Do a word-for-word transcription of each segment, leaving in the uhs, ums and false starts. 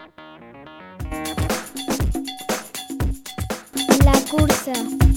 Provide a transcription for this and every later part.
La cursa.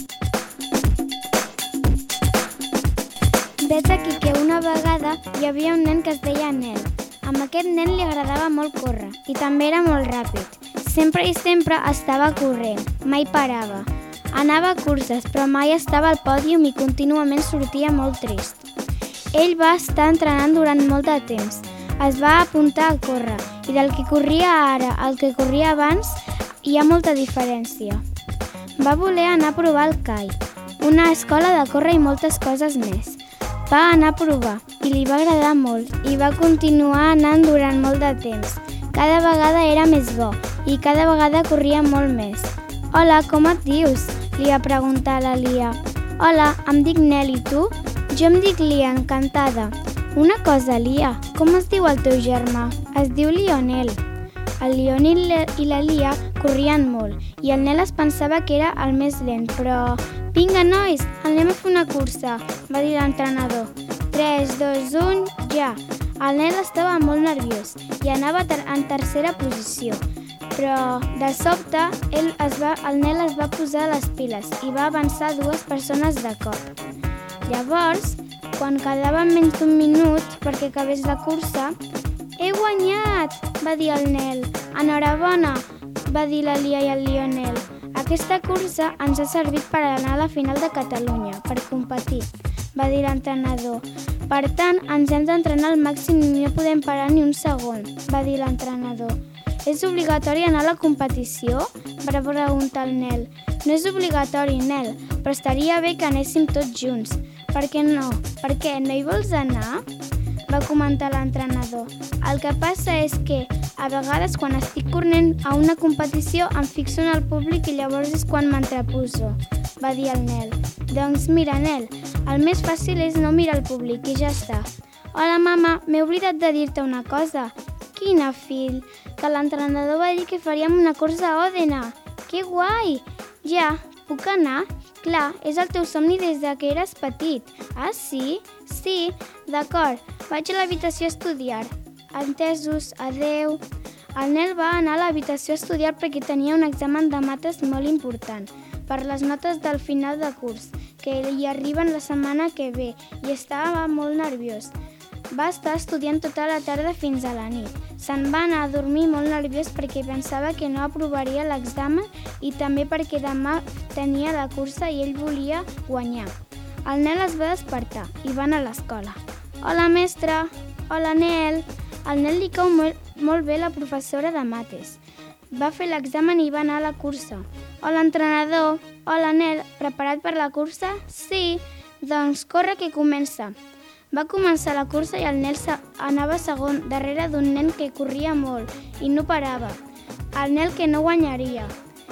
Vet aquí que una vegada hi havia un nen que es deia Nel. A aquest nen li agradava molt córrer i també era molt ràpid. Sempre i sempre estava corrent, mai parava. Anava a curses, però mai estava al pòdium i contínuament sortia molt trist. Ell va estar entrenant durant molt de temps. Es va apuntar a córrer i del que corria ara al que corria abans hi ha molta diferència. Va voler anar a provar el C A I, una escola de córrer i moltes coses més. Va anar a provar i li va agradar molt i va continuar anant durant molt de temps. Cada vegada era més bo i cada vegada corria molt més. Hola, com et dius? Li va preguntar la Lia. Hola, em dic Nel i tu? Jo em dic Lia, encantada. Una cosa, Lia, com es diu el teu germà? Es diu Lionel. El Lionel i la Lia corrien molt i el Nel es pensava que era el més lent, però... Vinga, nois, anem a fer una cursa, va dir l'entrenador. tres, dos, un, ja. El Nel estava molt nerviós i anava ter en tercera posició, però de sobte ell es va, el Nel es va posar les piles i va avançar dues persones de cop. Llavors, quan quedava menys d'un minut perquè acabés la cursa, «He guanyat!», va dir el Nel. «Enhorabona!», va dir la Lia i el Lionel. «Aquesta cursa ens ha servit per anar a la final de Catalunya, per competir», va dir l'entrenador. «Per tant, ens hem d'entrenar al màxim i no podem parar ni un segon», va dir l'entrenador. «És obligatori anar a la competició?», va preguntar el Nel. «No és obligatori, Nel, però estaria bé que anéssim tots junts». «Per què no? Per què? No hi vols anar?», va comentar l'entrenador. «El que passa és que, a vegades, quan estic corrent a una competició, em fixo en el públic i llavors és quan m'entreposo», va dir el Nel. «Doncs mira, Nel, el més fàcil és no mirar el públic i ja està». «Hola, mama, m'he oblidat de dir-te una cosa». «Quina, fill?» «Que l'entrenador va dir que faríem una cursa a Òdena». «Que guai!» «Ja, puc anar?» «Clar, és el teu somni des de que eres petit». «Ah, sí?» «Sí, d'acord, vaig a l'habitació a estudiar». «Entesos, adeu». El Nel va anar a l'habitació a estudiar perquè tenia un examen de mates molt important per les notes del final de curs, que hi arriben la setmana que ve, i estava molt nerviós. Va estar estudiant tota la tarda fins a la nit. Se'n va anar a dormir molt nerviós perquè pensava que no aprovaria l'examen i també perquè demà tenia la cursa i ell volia guanyar. El Nel es va despertar i va anar a l'escola. «Hola, mestre!» «Hola, Nel!» Al Nel li cau molt, molt bé la professora de mates. Va fer l'examen i va anar a la cursa. «Hola, entrenador!» «Hola, Nel! Preparat per la cursa?» «Sí!» «Doncs corre que comença!» Va començar la cursa i el Nel anava segon darrere d'un nen que corria molt i no parava. El Nel que no guanyaria.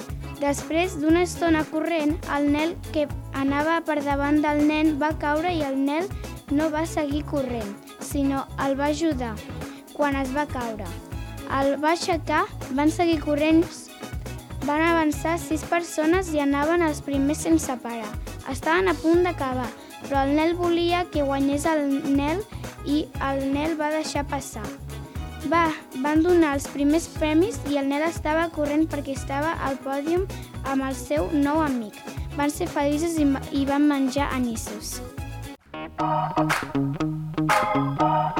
Després d'una estona corrent, el Nel que anava per davant del nen va caure i el Nel no va seguir corrent, sinó el va ajudar quan es va caure. El va aixecar, van seguir corrent, van avançar sis persones i anaven els primers sense parar. Estaven a punt d'acabar, però el Nel volia que guanyés el Nel i el Nel va deixar passar. Va, van donar els primers premis i el Nel estava corrent perquè estava al pòdium amb el seu nou amic. Van ser feliços i van menjar anissos.